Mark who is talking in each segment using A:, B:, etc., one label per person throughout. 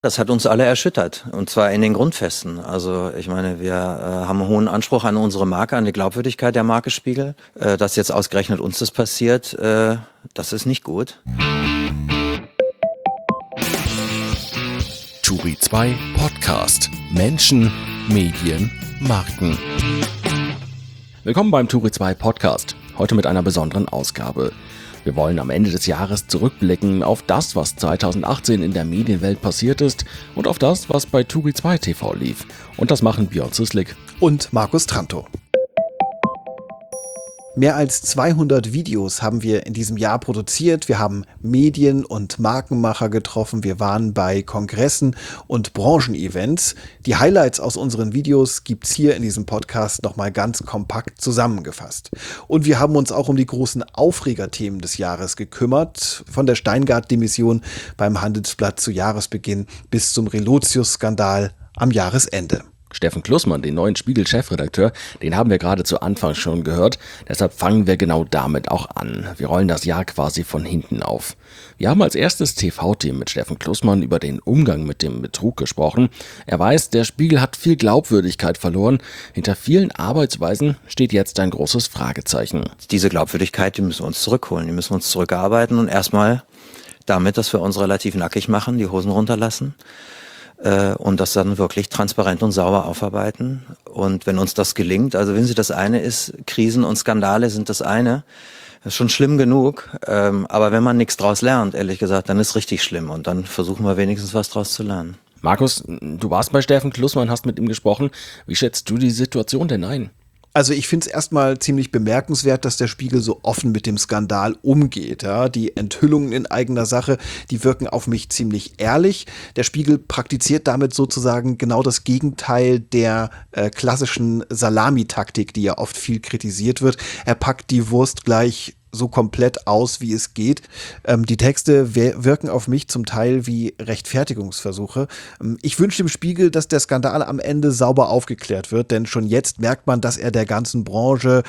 A: Das hat uns alle erschüttert, und zwar in den Grundfesten. Also ich meine, wir haben einen hohen Anspruch an unsere Marke, an die Glaubwürdigkeit der Marke Spiegel. Dass jetzt ausgerechnet uns das passiert, das ist nicht gut.
B: Turi 2 Podcast. Menschen, Medien, Marken. Willkommen beim Turi 2 Podcast. Heute mit einer besonderen Ausgabe. Wir wollen am Ende des Jahres zurückblicken auf das, was 2018 in der Medienwelt passiert ist und auf das, was bei Turi 2 TV lief. Und das machen Björn Zislik
C: und Markus Trantow. Mehr als 200 Videos haben wir in diesem Jahr produziert. Wir haben Medien- und Markenmacher getroffen. Wir waren bei Kongressen und Branchenevents. Die Highlights aus unseren Videos gibt's hier in diesem Podcast nochmal ganz kompakt zusammengefasst. Und wir haben uns auch um die großen Aufregerthemen des Jahres gekümmert. Von der Steingart-Demission beim Handelsblatt zu Jahresbeginn bis zum Relotius-Skandal am Jahresende.
B: Steffen Klussmann, den neuen Spiegel-Chefredakteur, den haben wir gerade zu Anfang schon gehört. Deshalb fangen wir genau damit auch an. Wir rollen das Jahr quasi von hinten auf. Wir haben als erstes TV-Team mit Steffen Klussmann über den Umgang mit dem Betrug gesprochen. Er weiß, der Spiegel hat viel Glaubwürdigkeit verloren. Hinter vielen Arbeitsweisen steht jetzt ein großes Fragezeichen.
A: Diese Glaubwürdigkeit, die müssen wir uns zurückholen, die müssen wir uns zurückarbeiten und erstmal damit, dass wir uns relativ nackig machen, die Hosen runterlassen. Und das dann wirklich transparent und sauber aufarbeiten. Und wenn uns das gelingt, also wenn Sie, das eine ist, Krisen und Skandale sind das eine, das ist schon schlimm genug, aber wenn man nichts draus lernt, ehrlich gesagt, dann ist richtig schlimm und dann versuchen wir wenigstens was draus zu lernen.
B: Markus, du warst bei Steffen Klussmann, hast mit ihm gesprochen. Wie schätzt du die Situation denn ein?
C: Also ich finde es erstmal ziemlich bemerkenswert, dass der Spiegel so offen mit dem Skandal umgeht. Ja, die Enthüllungen in eigener Sache, die wirken auf mich ziemlich ehrlich. Der Spiegel praktiziert damit sozusagen genau das Gegenteil der klassischen Salamitaktik, die ja oft viel kritisiert wird. Er packt die Wurst gleich so komplett aus, wie es geht. Die Texte wirken auf mich zum Teil wie Rechtfertigungsversuche. Ich wünsche dem Spiegel, dass der Skandal am Ende sauber aufgeklärt wird, denn schon jetzt merkt man, dass er der ganzen Branche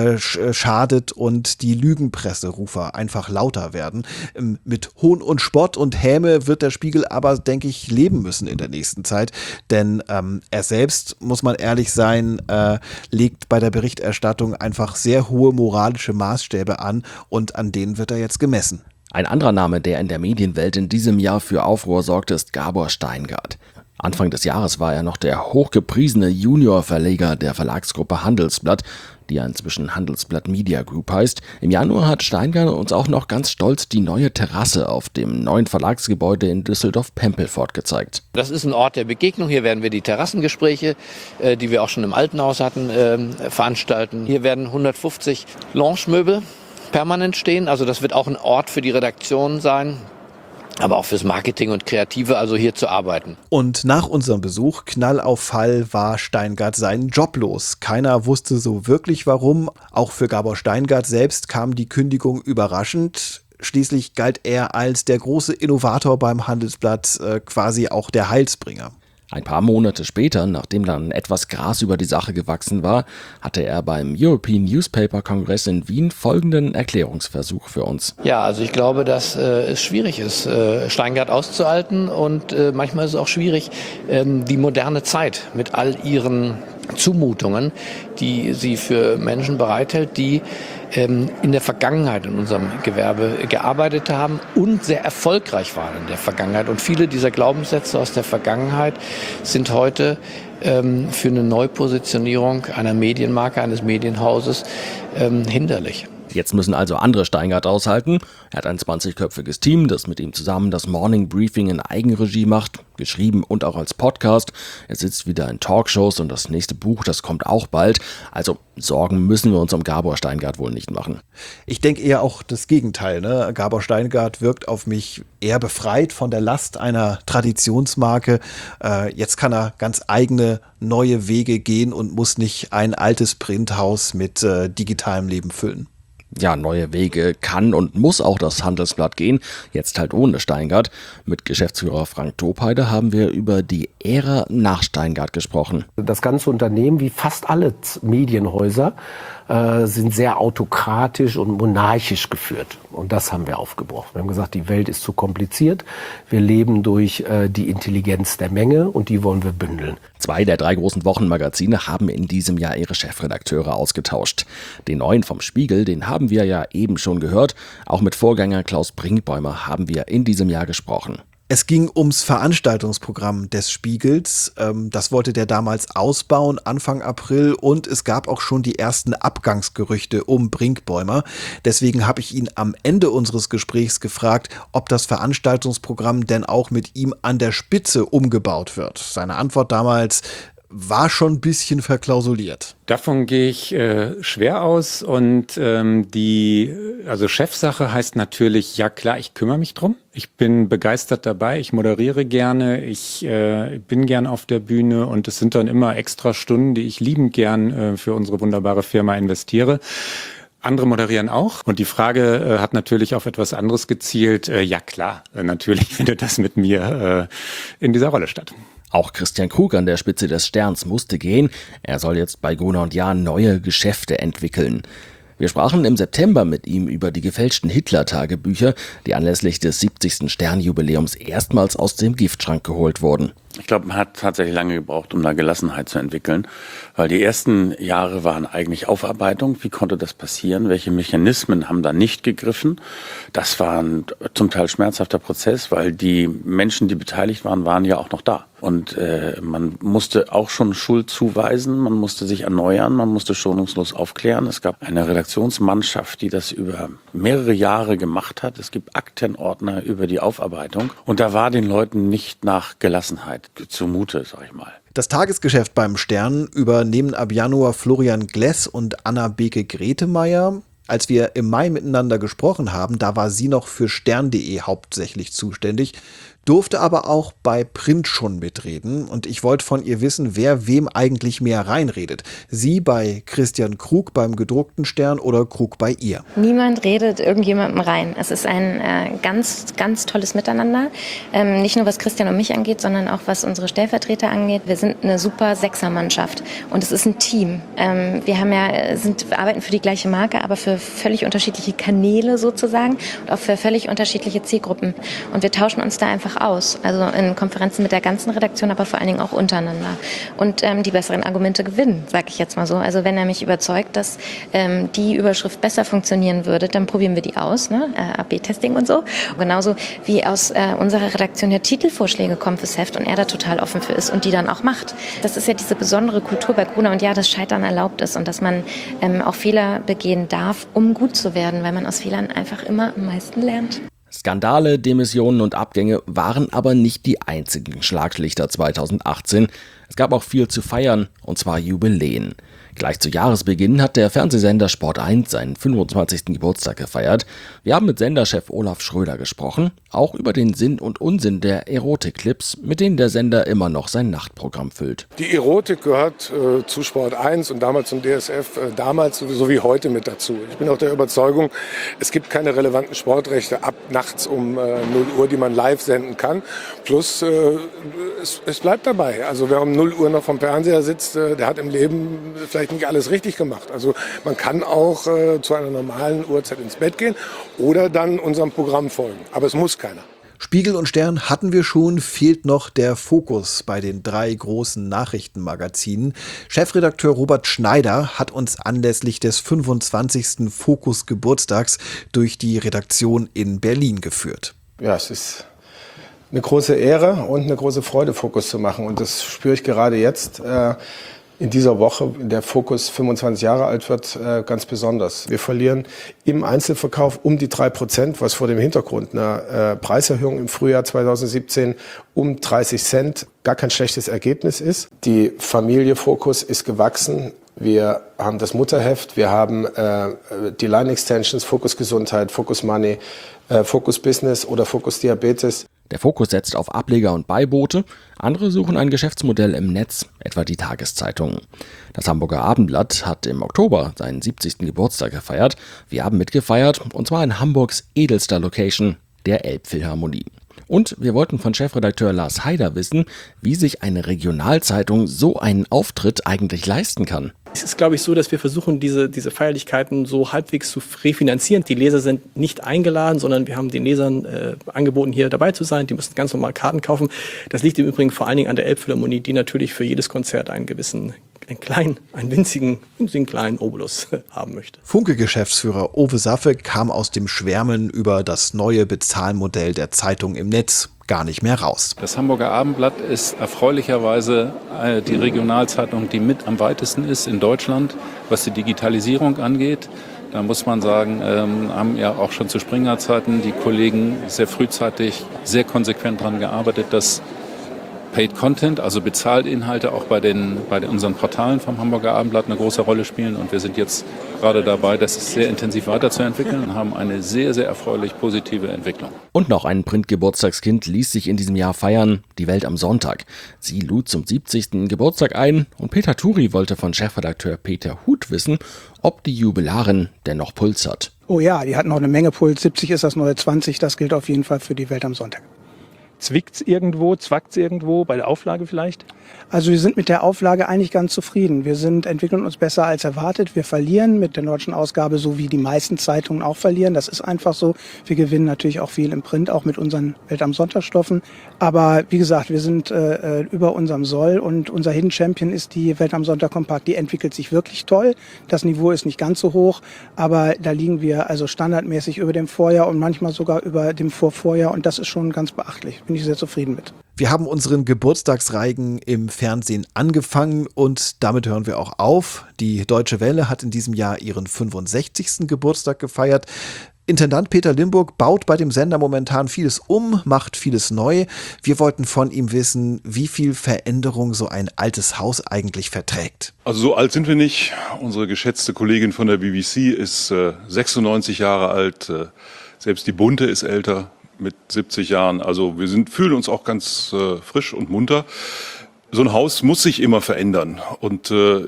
C: schadet und die Lügenpresserufer einfach lauter werden. Mit Hohn und Spott und Häme wird der Spiegel aber, denke ich, leben müssen in der nächsten Zeit, denn er selbst, muss man ehrlich sein, legt bei der Berichterstattung einfach sehr hohe moralische Maßstäbe an, und an denen wird er jetzt gemessen.
B: Ein anderer Name, der in der Medienwelt in diesem Jahr für Aufruhr sorgte, ist Gabor Steingart. Anfang des Jahres war er noch der hochgepriesene Junior-Verleger der Verlagsgruppe Handelsblatt, die ja inzwischen Handelsblatt Media Group heißt. Im Januar hat Steingart uns auch noch ganz stolz die neue Terrasse auf dem neuen Verlagsgebäude in Düsseldorf-Pempelfort gezeigt.
D: Das ist ein Ort der Begegnung. Hier werden wir die Terrassengespräche, die wir auch schon im alten Haus hatten, veranstalten. Hier werden 150 Lounge-Möbel permanent stehen. Also das wird auch ein Ort für die Redaktion sein, aber auch fürs Marketing und Kreative, also hier zu arbeiten.
C: Und nach unserem Besuch, Knall auf Fall, war Steingart seinen Job los. Keiner wusste so wirklich warum. Auch für Gabor Steingart selbst kam die Kündigung überraschend. Schließlich galt er als der große Innovator beim Handelsblatt, quasi auch der Heilsbringer.
B: Ein paar Monate später, nachdem dann etwas Gras über die Sache gewachsen war, hatte er beim European Newspaper Kongress in Wien folgenden Erklärungsversuch für uns.
D: Ja, also ich glaube, dass es schwierig ist, Steingart auszuhalten und manchmal ist es auch schwierig, die moderne Zeit mit all ihren Zumutungen, die sie für Menschen bereithält, die in der Vergangenheit in unserem Gewerbe gearbeitet haben und sehr erfolgreich waren in der Vergangenheit. Und viele dieser Glaubenssätze aus der Vergangenheit sind heute für eine Neupositionierung einer Medienmarke, eines Medienhauses hinderlich.
B: Jetzt müssen also andere Steingart aushalten. Er hat ein 20-köpfiges Team, das mit ihm zusammen das Morning Briefing in Eigenregie macht, geschrieben und auch als Podcast. Er sitzt wieder in Talkshows und das nächste Buch, das kommt auch bald. Also Sorgen müssen wir uns um Gabor Steingart wohl nicht machen.
C: Ich denke eher auch das Gegenteil. Ne? Gabor Steingart wirkt auf mich eher befreit von der Last einer Traditionsmarke. Jetzt kann er ganz eigene neue Wege gehen und muss nicht ein altes Printhaus mit digitalem Leben füllen.
B: Ja, neue Wege kann und muss auch das Handelsblatt gehen, jetzt halt ohne Steingart. Mit Geschäftsführer Frank Topheide haben wir über die Ära nach Steingart gesprochen.
E: Das ganze Unternehmen, wie fast alle Medienhäuser, sind sehr autokratisch und monarchisch geführt. Und das haben wir aufgebrochen. Wir haben gesagt, die Welt ist zu kompliziert. Wir leben durch die Intelligenz der Menge und die wollen wir bündeln.
B: 2 der 3 großen Wochenmagazine haben in diesem Jahr ihre Chefredakteure ausgetauscht. Den neuen vom Spiegel, den haben wir ja eben schon gehört. Auch mit Vorgänger Klaus Brinkbäumer haben wir in diesem Jahr gesprochen.
C: Es ging ums Veranstaltungsprogramm des Spiegels. Das wollte der damals ausbauen, Anfang April. Und es gab auch schon die ersten Abgangsgerüchte um Brinkbäumer. Deswegen habe ich ihn am Ende unseres Gesprächs gefragt, ob das Veranstaltungsprogramm denn auch mit ihm an der Spitze umgebaut wird. Seine Antwort damals war schon ein bisschen verklausuliert.
F: Davon gehe ich schwer aus und also Chefsache heißt natürlich, ja klar, ich kümmere mich drum. Ich bin begeistert dabei, ich moderiere gerne, ich bin gern auf der Bühne und es sind dann immer extra Stunden, die ich liebend gern für unsere wunderbare Firma investiere. Andere moderieren auch. Und die Frage hat natürlich auf etwas anderes gezielt. Ja klar, natürlich findet das mit mir in dieser Rolle statt.
B: Auch Christian Krug an der Spitze des Sterns musste gehen. Er soll jetzt bei Gruner + Jahr neue Geschäfte entwickeln. Wir sprachen im September mit ihm über die gefälschten Hitler-Tagebücher, die anlässlich des 70. Sternjubiläums erstmals aus dem Giftschrank geholt wurden.
G: Ich glaube, man hat tatsächlich lange gebraucht, um da Gelassenheit zu entwickeln, weil die ersten Jahre waren eigentlich Aufarbeitung. Wie konnte das passieren? Welche Mechanismen haben da nicht gegriffen? Das war ein zum Teil schmerzhafter Prozess, weil die Menschen, die beteiligt waren, waren ja auch noch da. Und man musste auch schon Schuld zuweisen, man musste sich erneuern, man musste schonungslos aufklären. Es gab eine Redaktionsmannschaft, die das über mehrere Jahre gemacht hat. Es gibt Aktenordner über die Aufarbeitung. Und da war den Leuten nicht nach Gelassenheit zumute, sag ich mal.
C: Das Tagesgeschäft beim Stern übernehmen ab Januar Florian Gless und Anna Beke-Gretemeyer. Als wir im Mai miteinander gesprochen haben, da war sie noch für stern.de hauptsächlich zuständig, durfte aber auch bei Print schon mitreden. Und ich wollte von ihr wissen, wer wem eigentlich mehr reinredet. Sie bei Christian Krug beim gedruckten Stern oder Krug bei ihr?
H: Niemand redet irgendjemandem rein. Es ist ein ganz, ganz tolles Miteinander. Nicht nur was Christian und mich angeht, sondern auch was unsere Stellvertreter angeht. Wir sind eine super Sechsermannschaft und es ist ein Team. Wir arbeiten für die gleiche Marke, aber für völlig unterschiedliche Kanäle sozusagen und auch für völlig unterschiedliche Zielgruppen. Und wir tauschen uns da einfach aus. Also in Konferenzen mit der ganzen Redaktion, aber vor allen Dingen auch untereinander. Und die besseren Argumente gewinnen, sage ich jetzt mal so. Also wenn er mich überzeugt, dass die Überschrift besser funktionieren würde, dann probieren wir die aus, ne? AB-Testing und so. Und genauso wie aus unserer Redaktion ja Titelvorschläge kommen fürs Heft und er da total offen für ist und die dann auch macht. Das ist ja diese besondere Kultur bei Gruner + Jahr, dass Scheitern erlaubt ist und dass man auch Fehler begehen darf, um gut zu werden, weil man aus Fehlern einfach immer am meisten lernt.
B: Skandale, Demissionen und Abgänge waren aber nicht die einzigen Schlaglichter 2018. Es gab auch viel zu feiern, und zwar Jubiläen. Gleich zu Jahresbeginn hat der Fernsehsender Sport 1 seinen 25. Geburtstag gefeiert. Wir haben mit Senderchef Olaf Schröder gesprochen, auch über den Sinn und Unsinn der Erotikclips, mit denen der Sender immer noch sein Nachtprogramm füllt.
I: Die Erotik gehört zu Sport 1 und damals zum DSF, damals so wie heute mit dazu. Ich bin auch der Überzeugung, es gibt keine relevanten Sportrechte ab nachts um 0 Uhr, die man live senden kann. Plus es bleibt dabei. Also wer um 0 Uhr noch vom Fernseher sitzt, der hat im Leben vielleicht nicht alles richtig gemacht. Also man kann auch zu einer normalen Uhrzeit ins Bett gehen oder dann unserem Programm folgen. Aber es muss keiner.
C: Spiegel und Stern hatten wir schon, fehlt noch der Fokus bei den 3 großen Nachrichtenmagazinen. Chefredakteur Robert Schneider hat uns anlässlich des 25. Fokus-Geburtstags durch die Redaktion in Berlin geführt.
J: Ja, es ist eine große Ehre und eine große Freude, Fokus zu machen. Und das spüre ich gerade jetzt in dieser Woche, in der Fokus 25 Jahre alt wird, ganz besonders. Wir verlieren im Einzelverkauf um die 3%, was vor dem Hintergrund einer Preiserhöhung im Frühjahr 2017 um 30 Cent gar kein schlechtes Ergebnis ist. Die Familie Fokus ist gewachsen. Wir haben das Mutterheft, wir haben die Line-Extensions, Fokus Gesundheit, Fokus Money, Fokus Business oder Fokus Diabetes.
B: Der Fokus setzt auf Ableger und Beiboote, andere suchen ein Geschäftsmodell im Netz, etwa die Tageszeitungen. Das Hamburger Abendblatt hat im Oktober seinen 70. Geburtstag gefeiert. Wir haben mitgefeiert, und zwar in Hamburgs edelster Location, der Elbphilharmonie. Und wir wollten von Chefredakteur Lars Haider wissen, wie sich eine Regionalzeitung so einen Auftritt eigentlich leisten kann.
K: Es ist, glaube ich, so, dass wir versuchen, diese Feierlichkeiten so halbwegs zu refinanzieren. Die Leser sind nicht eingeladen, sondern wir haben den Lesern angeboten, hier dabei zu sein. Die müssen ganz normal Karten kaufen. Das liegt im Übrigen vor allen Dingen an der Elbphilharmonie, die natürlich für jedes Konzert einen winzigen kleinen Obolus haben möchte.
C: Funke-Geschäftsführer Owe Saffe kam aus dem Schwärmen über das neue Bezahlmodell der Zeitung im Netz gar nicht mehr raus.
L: Das Hamburger Abendblatt ist erfreulicherweise die Regionalzeitung, die mit am weitesten ist in Deutschland, was die Digitalisierung angeht. Da muss man sagen, haben ja auch schon zu Springer-Zeiten die Kollegen sehr frühzeitig, sehr konsequent daran gearbeitet, dass Paid Content, also bezahlte Inhalte auch bei unseren Portalen vom Hamburger Abendblatt eine große Rolle spielen. Und wir sind jetzt gerade dabei, das sehr intensiv weiterzuentwickeln und haben eine sehr, sehr erfreulich positive Entwicklung.
B: Und noch ein Print-Geburtstagskind ließ sich in diesem Jahr feiern, die Welt am Sonntag. Sie lud zum 70. Geburtstag ein und Peter Turi wollte von Chefredakteur Peter Huth wissen, ob die Jubilarin denn noch Puls hat.
M: Oh ja, die hat noch eine Menge Puls. 70 ist das neue 20, das gilt auf jeden Fall für die Welt am Sonntag.
K: Zwickt's irgendwo, bei der Auflage vielleicht?
M: Also wir sind mit der Auflage eigentlich ganz zufrieden. Wir entwickeln uns besser als erwartet. Wir verlieren mit der deutschen Ausgabe, so wie die meisten Zeitungen auch verlieren. Das ist einfach so. Wir gewinnen natürlich auch viel im Print, auch mit unseren Welt am Sonntag-Stoffen. Aber wie gesagt, wir sind über unserem Soll und unser Hidden Champion ist die Welt am Sonntag Kompakt. Die entwickelt sich wirklich toll. Das Niveau ist nicht ganz so hoch, aber da liegen wir also standardmäßig über dem Vorjahr und manchmal sogar über dem Vorvorjahr und das ist schon ganz beachtlich. Bin ich sehr zufrieden mit.
C: Wir haben unseren Geburtstagsreigen im Fernsehen angefangen und damit hören wir auch auf. Die Deutsche Welle hat in diesem Jahr ihren 65. Geburtstag gefeiert. Intendant Peter Limburg baut bei dem Sender momentan vieles um, macht vieles neu. Wir wollten von ihm wissen, wie viel Veränderung so ein altes Haus eigentlich verträgt.
N: Also so alt sind wir nicht. Unsere geschätzte Kollegin von der BBC ist 96 Jahre alt. Selbst die Bunte ist älter mit 70 Jahren. Also wir fühlen uns auch ganz frisch und munter. So ein Haus muss sich immer verändern und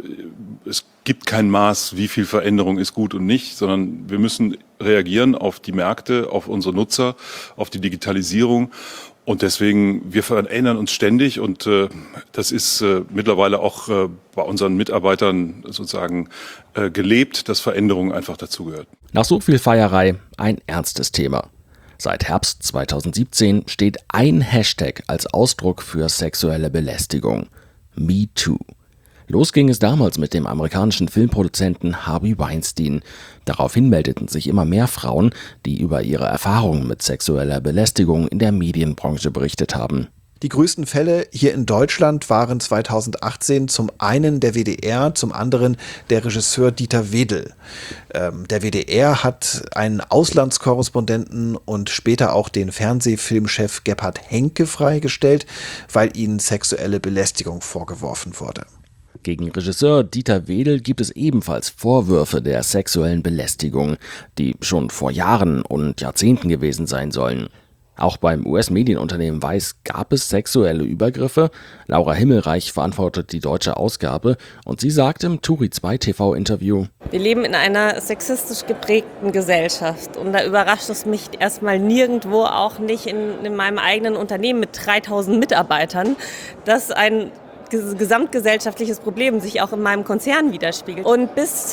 N: es gibt kein Maß, wie viel Veränderung ist gut und nicht, sondern wir müssen reagieren auf die Märkte, auf unsere Nutzer, auf die Digitalisierung und deswegen, wir verändern uns ständig und das ist mittlerweile auch bei unseren Mitarbeitern sozusagen gelebt, dass Veränderung einfach dazugehört.
B: Nach so viel Feierei ein ernstes Thema. Seit Herbst 2017 steht ein Hashtag als Ausdruck für sexuelle Belästigung: MeToo. Los ging es damals mit dem amerikanischen Filmproduzenten Harvey Weinstein. Daraufhin meldeten sich immer mehr Frauen, die über ihre Erfahrungen mit sexueller Belästigung in der Medienbranche berichtet haben.
C: Die größten Fälle hier in Deutschland waren 2018 zum einen der WDR, zum anderen der Regisseur Dieter Wedel. Der WDR hat einen Auslandskorrespondenten und später auch den Fernsehfilmchef Gebhard Henke freigestellt, weil ihnen sexuelle Belästigung vorgeworfen wurde.
B: Gegen Regisseur Dieter Wedel gibt es ebenfalls Vorwürfe der sexuellen Belästigung, die schon vor Jahren und Jahrzehnten gewesen sein sollen. Auch beim US-Medienunternehmen Weiß gab es sexuelle Übergriffe. Laura Himmelreich verantwortet die deutsche Ausgabe und sie sagt im Turi 2 TV-Interview:
O: Wir leben in einer sexistisch geprägten Gesellschaft und da überrascht es mich erstmal nirgendwo, auch nicht in meinem eigenen Unternehmen mit 3000 Mitarbeitern, dass ein gesamtgesellschaftliches Problem sich auch in meinem Konzern widerspiegelt. Und bis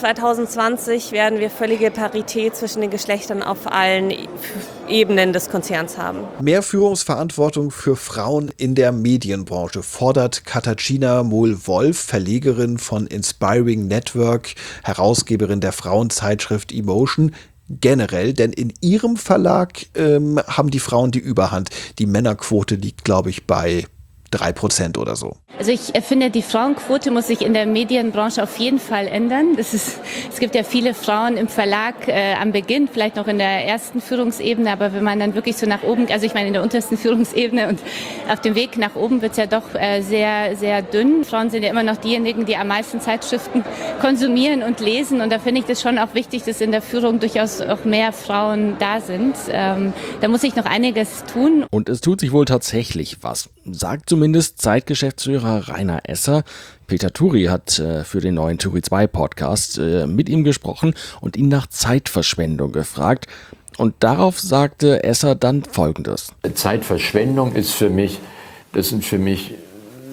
O: 2020 werden wir völlige Parität zwischen den Geschlechtern auf allen Ebenen des Konzerns haben.
C: Mehr Führungsverantwortung für Frauen in der Medienbranche fordert Katarzyna Mohl-Wolf, Verlegerin von Inspiring Network, Herausgeberin der Frauenzeitschrift Emotion, generell, denn in ihrem Verlag haben die Frauen die Überhand. Die Männerquote liegt, glaube ich, bei 3% oder so.
P: Also ich finde, die Frauenquote muss sich in der Medienbranche auf jeden Fall ändern. Es gibt ja viele Frauen im Verlag am Beginn, vielleicht noch in der ersten Führungsebene, aber wenn man dann wirklich so nach oben, also ich meine in der untersten Führungsebene und auf dem Weg nach oben wird es ja doch sehr, sehr dünn. Frauen sind ja immer noch diejenigen, die am meisten Zeitschriften konsumieren und lesen und da finde ich das schon auch wichtig, dass in der Führung durchaus auch mehr Frauen da sind. Da muss sich noch einiges tun.
B: Und es tut sich wohl tatsächlich was, sagt zumindest Zeitgeschäftsführer Rainer Esser. Peter Turi hat für den neuen Turi 2 Podcast mit ihm gesprochen und ihn nach Zeitverschwendung gefragt. Und darauf sagte Esser dann Folgendes:
Q: Zeitverschwendung ist das sind für mich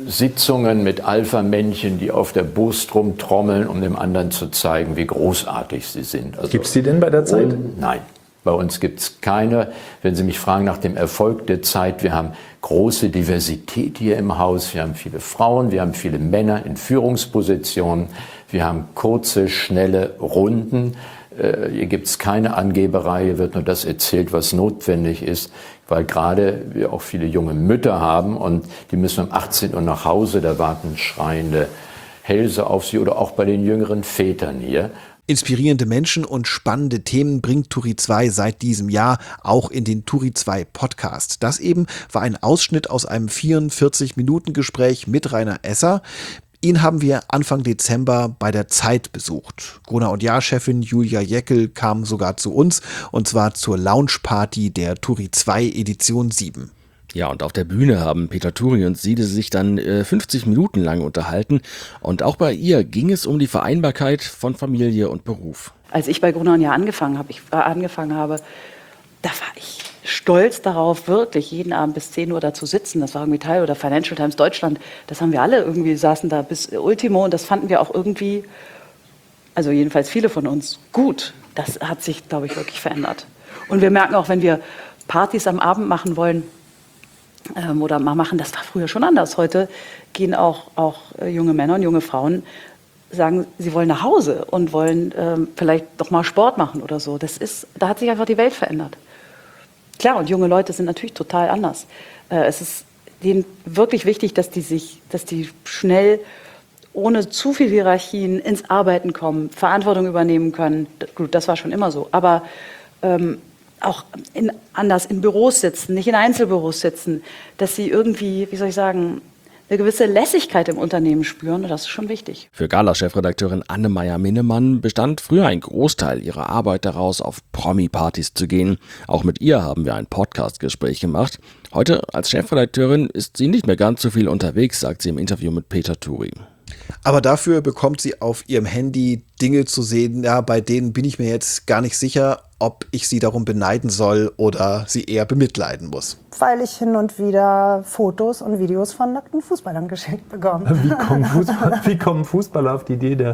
Q: Sitzungen mit Alpha-Männchen, die auf der Brust rumtrommeln, um dem anderen zu zeigen, wie großartig sie sind. Also,
R: gibt es die denn bei der Zeit?
Q: Nein. Bei uns gibt es keine. Wenn Sie mich fragen nach dem Erfolg der Zeit, wir haben große Diversität hier im Haus. Wir haben viele Frauen, wir haben viele Männer in Führungspositionen. Wir haben kurze, schnelle Runden. Hier gibt es keine Angeberei, hier wird nur das erzählt, was notwendig ist, weil gerade wir auch viele junge Mütter haben und die müssen um 18 Uhr nach Hause, da warten schreiende Hälse auf sie oder auch bei den jüngeren Vätern hier.
C: Inspirierende Menschen und spannende Themen bringt Turi 2 seit diesem Jahr auch in den Turi 2 Podcast. Das eben war ein Ausschnitt aus einem 44-Minuten-Gespräch mit Rainer Esser. Ihn haben wir Anfang Dezember bei der Zeit besucht. Gruner und Jahr-Chefin Julia Jäckel kam sogar zu uns, und zwar zur Launchparty der Turi 2 Edition 7.
B: Ja, und auf der Bühne haben Peter Turi und Siede sich dann 50 Minuten lang unterhalten. Und auch bei ihr ging es um die Vereinbarkeit von Familie und Beruf.
S: Als ich bei Gruner und Jahr angefangen habe, da war ich stolz darauf, wirklich jeden Abend bis 10 Uhr da zu sitzen. Das war irgendwie Teil oder Financial Times Deutschland. Das haben wir alle irgendwie, saßen da bis Ultimo, und das fanden wir auch irgendwie, also jedenfalls viele von uns, gut. Das hat sich, glaube ich, wirklich verändert. Und wir merken auch, wenn wir Partys am Abend machen wollen, oder mal machen, das war früher schon anders. Heute gehen auch junge Männer und junge Frauen, sagen, sie wollen nach Hause und wollen vielleicht doch mal Sport machen oder so. Da hat sich einfach die Welt verändert. Klar, und junge Leute sind natürlich total anders. Es ist denen wirklich wichtig, dass die schnell ohne zu viel Hierarchien ins Arbeiten kommen, Verantwortung übernehmen können. Gut, das war schon immer so. Aber auch anders in Büros sitzen, nicht in Einzelbüros sitzen, dass sie irgendwie, wie soll ich sagen, eine gewisse Lässigkeit im Unternehmen spüren, das ist schon wichtig.
B: Für Gala-Chefredakteurin Anne-Meyer-Minnemann bestand früher ein Großteil ihrer Arbeit daraus, auf Promi-Partys zu gehen. Auch mit ihr haben wir ein Podcast-Gespräch gemacht. Heute als Chefredakteurin ist sie nicht mehr ganz so viel unterwegs, sagt sie im Interview mit Peter Turi.
C: Aber dafür bekommt sie auf ihrem Handy Dinge zu sehen, ja, bei denen bin ich mir jetzt gar nicht sicher, ob ich sie darum beneiden soll oder sie eher bemitleiden muss.
T: Weil ich hin und wieder Fotos und Videos von nackten Fußballern geschenkt bekomme.
R: Wie kommen Fußballer auf die Idee, der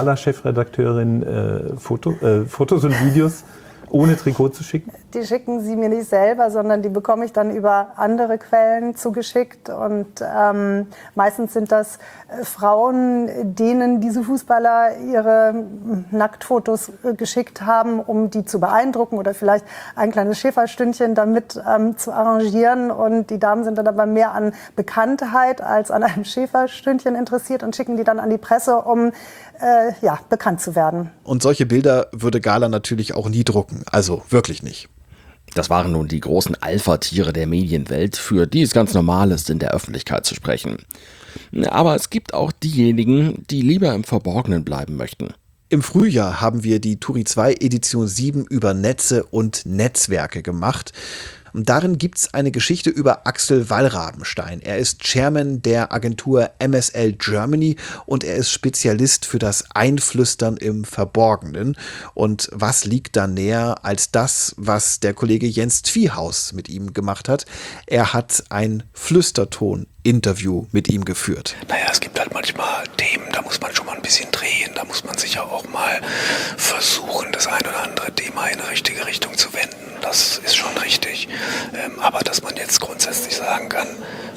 R: Gala-Chefredakteurin Fotos und Videos ohne Trikot zu schicken?
T: Die schicken sie mir nicht selber, sondern die bekomme ich dann über andere Quellen zugeschickt. Und meistens sind das Frauen, denen diese Fußballer ihre Nacktfotos geschickt haben, um die zu beeindrucken oder vielleicht ein kleines Schäferstündchen damit zu arrangieren. Und die Damen sind dann aber mehr an Bekanntheit als an einem Schäferstündchen interessiert und schicken die dann an die Presse, um bekannt zu werden.
C: Und solche Bilder würde Gala natürlich auch nie drucken. Also wirklich nicht.
B: Das waren nun die großen Alpha-Tiere der Medienwelt, für die es ganz normal ist, in der Öffentlichkeit zu sprechen. Aber es gibt auch diejenigen, die lieber im Verborgenen bleiben möchten.
C: Im Frühjahr haben wir die Turi 2 Edition 7 über Netze und Netzwerke gemacht. Und darin gibt es eine Geschichte über Axel Wallrabenstein. Er ist Chairman der Agentur MSL Germany und er ist Spezialist für das Einflüstern im Verborgenen. Und was liegt da näher als das, was der Kollege Jens Tviehaus mit ihm gemacht hat? Er hat ein Flüsterton-Interview mit ihm geführt.
U: Naja, es gibt halt manchmal Themen, da muss man schon mal ein bisschen drehen. Da muss man sicher auch mal versuchen, das ein oder andere Thema in eine richtige Richtung zu wenden. Das ist schon richtig. Aber dass man jetzt grundsätzlich sagen kann,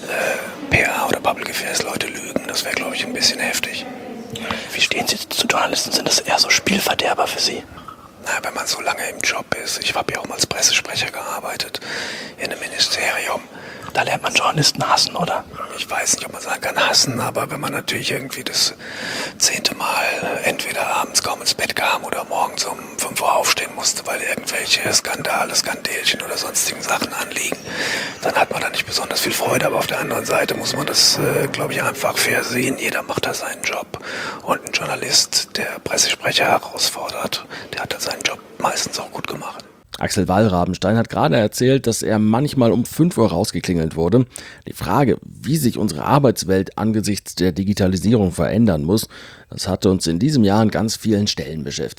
U: PR oder Public Affairs Leute lügen, das wäre, glaube ich, ein bisschen heftig.
V: Wie stehen Sie zu Journalisten? Sind das eher so Spielverderber für Sie?
U: Na, wenn man so lange im Job ist. Ich habe ja auch mal als Pressesprecher gearbeitet in einem Ministerium.
V: Da lernt man Journalisten hassen, oder?
U: Ich weiß nicht, ob man sagen kann hassen, aber wenn man natürlich irgendwie das 10. Mal entweder abends kaum ins Bett kam oder morgens um 5 Uhr aufstehen musste, weil irgendwelche Skandale, Skandälchen oder sonstigen Sachen anliegen, dann hat man da nicht besonders viel Freude. Aber auf der anderen Seite muss man das, glaube ich, einfach fair sehen. Jeder macht da seinen Job. Und ein Journalist, der Pressesprecher herausfordert, der hat dann seinen Job meistens auch gut gemacht.
B: Axel Wallrabenstein hat gerade erzählt, dass er manchmal um 5 Uhr rausgeklingelt wurde. Die Frage, wie sich unsere Arbeitswelt angesichts der Digitalisierung verändern muss, das hatte uns in diesem Jahr an ganz vielen Stellen beschäftigt.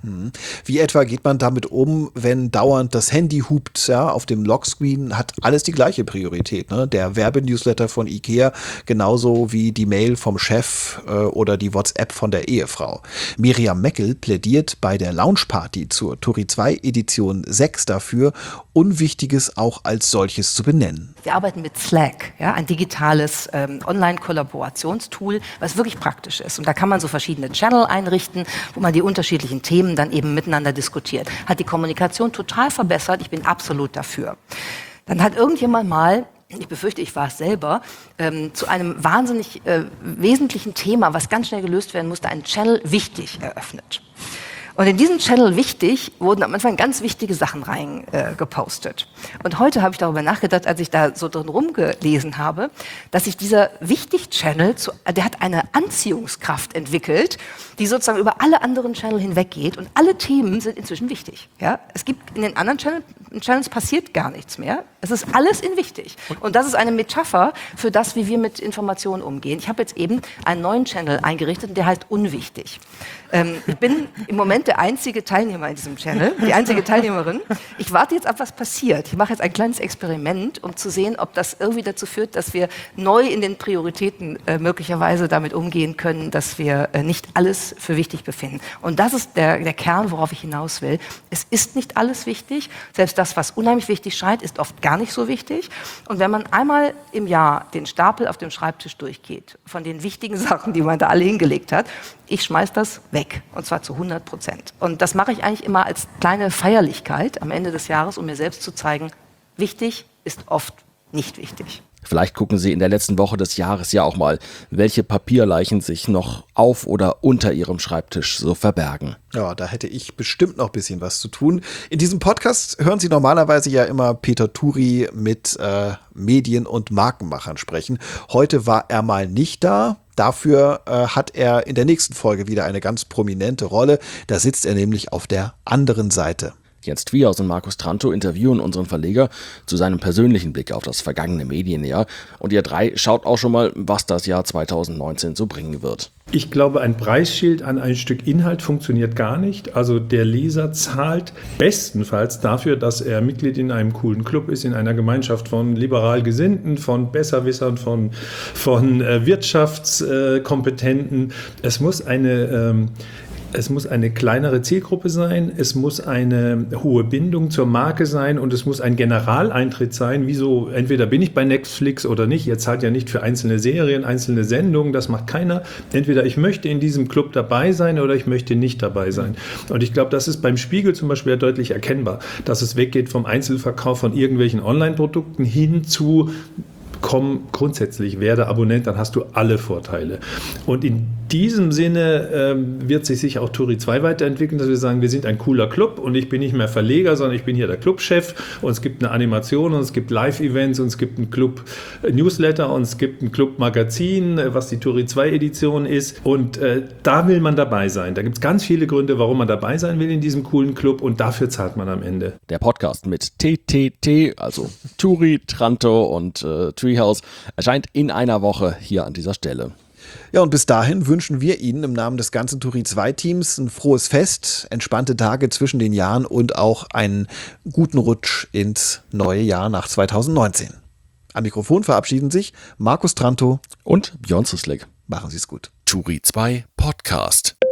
C: Wie etwa geht man damit um, wenn dauernd das Handy hupt, ja, auf dem Lockscreen hat alles die gleiche Priorität, ne? Der Werbenewsletter von Ikea genauso wie die Mail vom Chef oder die WhatsApp von der Ehefrau. Miriam Meckel plädiert bei der Launchparty zur Turi 2 Edition 6 dafür, Unwichtiges auch als solches zu benennen.
A: Wir arbeiten mit Slack, ja, ein digitales Online-Kollaborationstool, was wirklich praktisch ist. Und da kann man so verschiedene Channel einrichten, wo man die unterschiedlichen Themen dann eben miteinander diskutiert. Hat die Kommunikation total verbessert. Ich bin absolut dafür. Dann hat irgendjemand mal, ich befürchte, ich war es selber, zu einem wahnsinnig wesentlichen Thema, was ganz schnell gelöst werden musste, einen Channel wichtig eröffnet. Und in diesen Channel wichtig wurden am Anfang ganz wichtige Sachen reingepostet. Und heute habe ich darüber nachgedacht, als ich da so drin rumgelesen habe, dass sich dieser Wichtig-Channel, der hat eine Anziehungskraft entwickelt, die sozusagen über alle anderen Channel hinweggeht. Und alle Themen sind inzwischen wichtig. Ja? Es gibt in den anderen Channels passiert gar nichts mehr. Es ist alles in wichtig. Und das ist eine Metapher für das, wie wir mit Informationen umgehen. Ich habe jetzt eben einen neuen Channel eingerichtet, und der heißt Unwichtig. Ich bin im Moment der einzige Teilnehmer in diesem Channel, die einzige Teilnehmerin. Ich warte jetzt ab, was passiert. Ich mache jetzt ein kleines Experiment, um zu sehen, ob das irgendwie dazu führt, dass wir neu in den Prioritäten möglicherweise damit umgehen können, dass wir nicht alles für wichtig befinden. Und das ist der Kern, worauf ich hinaus will. Es ist nicht alles wichtig. Selbst das, was unheimlich wichtig scheint, ist oft gar nicht so wichtig. Und wenn man einmal im Jahr den Stapel auf dem Schreibtisch durchgeht, von den wichtigen Sachen, die man da alle hingelegt hat, ich schmeiß das weg. Und zwar zu 100%. Und das mache ich eigentlich immer als kleine Feierlichkeit am Ende des Jahres, um mir selbst zu zeigen, wichtig ist oft nicht wichtig.
B: Vielleicht gucken Sie in der letzten Woche des Jahres ja auch mal, welche Papierleichen sich noch auf oder unter Ihrem Schreibtisch so verbergen.
C: Ja, da hätte ich bestimmt noch ein bisschen was zu tun. In diesem Podcast hören Sie normalerweise ja immer Peter Turi mit Medien- und Markenmachern sprechen. Heute war er mal nicht da. Dafür hat er in der nächsten Folge wieder eine ganz prominente Rolle. Da sitzt er nämlich auf der anderen Seite.
B: Jens Twiehaus und Markus Trantow interviewen unseren Verleger zu seinem persönlichen Blick auf das vergangene Medienjahr. Und ihr drei schaut auch schon mal, was das Jahr 2019 so bringen wird.
R: Ich glaube, ein Preisschild an ein Stück Inhalt funktioniert gar nicht. Also der Leser zahlt bestenfalls dafür, dass er Mitglied in einem coolen Club ist, in einer Gemeinschaft von liberal Gesinnten, von Besserwissern, von Wirtschaftskompetenten. Es muss eine kleinere Zielgruppe sein, es muss eine hohe Bindung zur Marke sein und es muss ein Generaleintritt sein, wie so, entweder bin ich bei Netflix oder nicht, ihr zahlt ja nicht für einzelne Serien, einzelne Sendungen, das macht keiner. Entweder ich möchte in diesem Club dabei sein oder ich möchte nicht dabei sein. Und ich glaube, das ist beim Spiegel zum Beispiel ja deutlich erkennbar, dass es weggeht vom Einzelverkauf von irgendwelchen Online-Produkten hin zu komm grundsätzlich, werde Abonnent, dann hast du alle Vorteile. Und in diesem Sinne wird sich sicher auch Turi 2 weiterentwickeln, dass wir sagen, wir sind ein cooler Club und ich bin nicht mehr Verleger, sondern ich bin hier der Clubchef und es gibt eine Animation und es gibt Live-Events und es gibt einen Club-Newsletter und es gibt ein Club-Magazin, was die Turi 2 Edition ist und da will man dabei sein. Da gibt es ganz viele Gründe, warum man dabei sein will in diesem coolen Club und dafür zahlt man am Ende.
B: Der Podcast mit TTT, also Turi, Trantow und Twiehaus, erscheint in einer Woche hier an dieser Stelle.
C: Ja, und bis dahin wünschen wir Ihnen im Namen des ganzen Turi 2 Teams ein frohes Fest, entspannte Tage zwischen den Jahren und auch einen guten Rutsch ins neue Jahr nach 2019. Am Mikrofon verabschieden sich Markus Trantow
B: und Björn Zislik.
C: Machen Sie es gut.
D: Turi 2 Podcast.